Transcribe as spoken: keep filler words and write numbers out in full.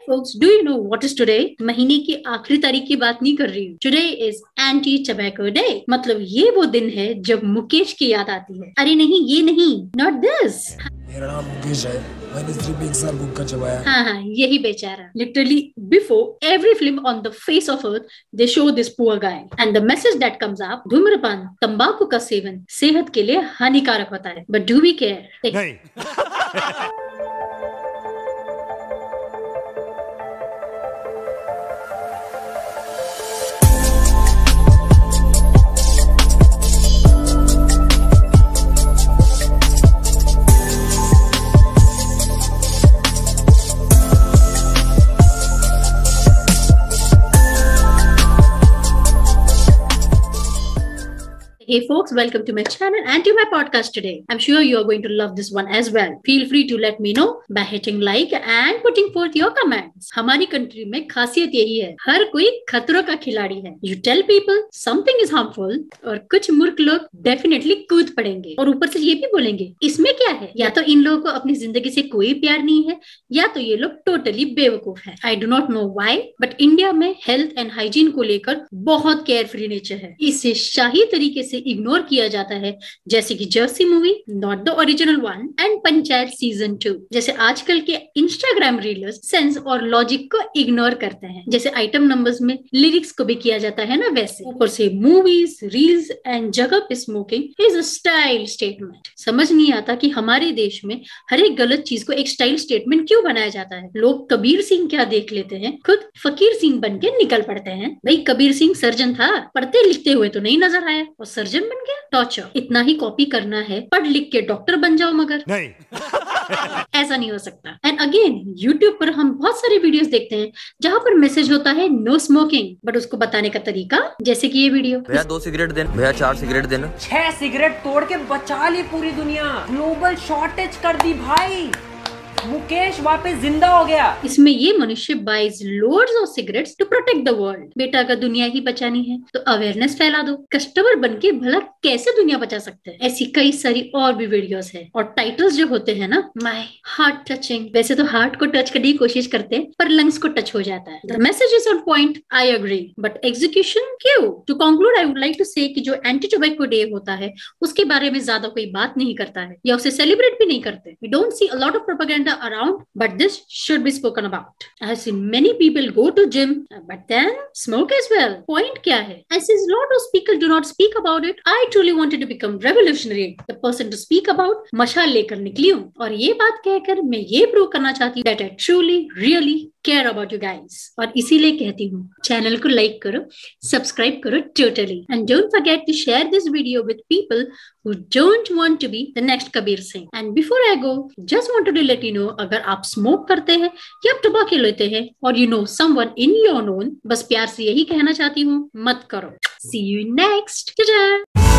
Folks, do you know what is today? महीने की आखिरी तारीख की बात नहीं कर रही हूँ. Today is Anti-Tobacco Day. मतलब ये वो दिन है जब मुकेश की याद आती है. अरे नहीं, ये नहीं, not this. मेरा नाम मुकेश है. मैंने सिर्फ एक साल गुटखा चबाया. हाँ हाँ, यही बेचारा. Literally, before every film on the face of earth, they show this poor guy. And the message that comes up: धूम्रपान, तंबाकू का सेवन सेहत के लिए हानिकारक होता है. But do we care? नहीं. Hey folks, welcome to my channel and to my podcast today. I'm sure you are going to love this one as well. Feel free to let me know by hitting like and putting forth your comments. हमारी country में खासियत यही है, हर कोई खतरों का खिलाड़ी है. You tell people something is harmful और कुछ मूर्ख लोग definitely कूद पड़ेंगे और ऊपर से ये भी बोलेंगे इसमें क्या है. या तो इन लोगों को अपनी जिंदगी से कोई प्यार नहीं है या तो ये लोग टोटली बेवकूफ है. I do not know why, but India में हेल्थ एंड हाइजीन को लेकर बहुत केयर फ्री नेचर है. इसे शाही तरीके से इग्नोर किया जाता है, जैसे कि Jersey movie, not the original one, and Panchayat season two. जैसे आजकल के इंस्टाग्राम रीलर्स सेंस और लॉजिक को इग्नोर करते हैं, जैसे आइटम नंबर्स में लिरिक्स को भी किया जाता है ना, वैसे. ऊपर से मूवीज, रील्स एंड जगह पे smoking is a style statement. समझ नहीं आता कि हमारे देश में हर एक गलत चीज को एक स्टाइल स्टेटमेंट क्यों बनाया जाता है. लोग कबीर सिंह क्या देख लेते हैं, खुद फकीर सिंह बन के निकल पड़ते हैं. भाई कबीर सिंह सर्जन था, पढ़ते लिखते हुए तो नहीं नजर आया और सर्जन बन गया. टॉर्चर. इतना ही कॉपी करना है, पढ़ लिख के डॉक्टर बन जाओ, मगर नहीं. ऐसा नहीं हो सकता. एंड अगेन यूट्यूब पर हम बहुत सारे वीडियोस देखते हैं जहाँ पर मैसेज होता है नो स्मोकिंग, बट उसको बताने का तरीका जैसे कि ये वीडियो. भैया दो सिगरेट देना, भैया चार सिगरेट देना. छह सिगरेट तोड़ के बचा ली पूरी दुनिया. ग्लोबल शॉर्टेज कर दी भाई. मुकेश वापस जिंदा हो गया. इसमें ये मनुष्य buys loads of cigarettes to protect the world. बेटा अगर दुनिया ही बचानी है तो अवेयरनेस फैला दो. कस्टमर बनके भला कैसे दुनिया बचा सकते हैं. ऐसी कई सारी और भी वीडियोस है और टाइटल्स जो होते हैं ना, माय हार्ट टचिंग. वैसे तो हार्ट को टच करने की कोशिश करते हैं पर लंग्स को टच हो जाता है. The message is on point, I agree, but execution क्यों. To conclude I would like to say कि जो एंटी टोबैको डे होता है उसके बारे में ज्यादा कोई बात नहीं करता है या उसे सेलिब्रेट भी नहीं करते. We don't see a lot of propaganda around, but this should be spoken about. I have seen many people go to gym, but then smoke as well. Point क्या है? And since lot of people do not speak about it, I truly wanted to become revolutionary, the person to speak about. मशाल लेकर निकली हूँ और ये बात कहकर मैं ये प्रूव करना चाहती हूँ that I truly, really care about you guys. और इसीलिए कहती हूँ चैनल को लाइक करो, सब्सक्राइब करो totally, and don't forget to share this video with people who don't want to be the next Kabir Singh. And before I go, just wanted to let you know, अगर आप smoke करते हैं या टबाके लेते हैं और you know someone in your known, बस प्यार से यही कहना चाहती हूँ, मत करो. See you next. Ta-da!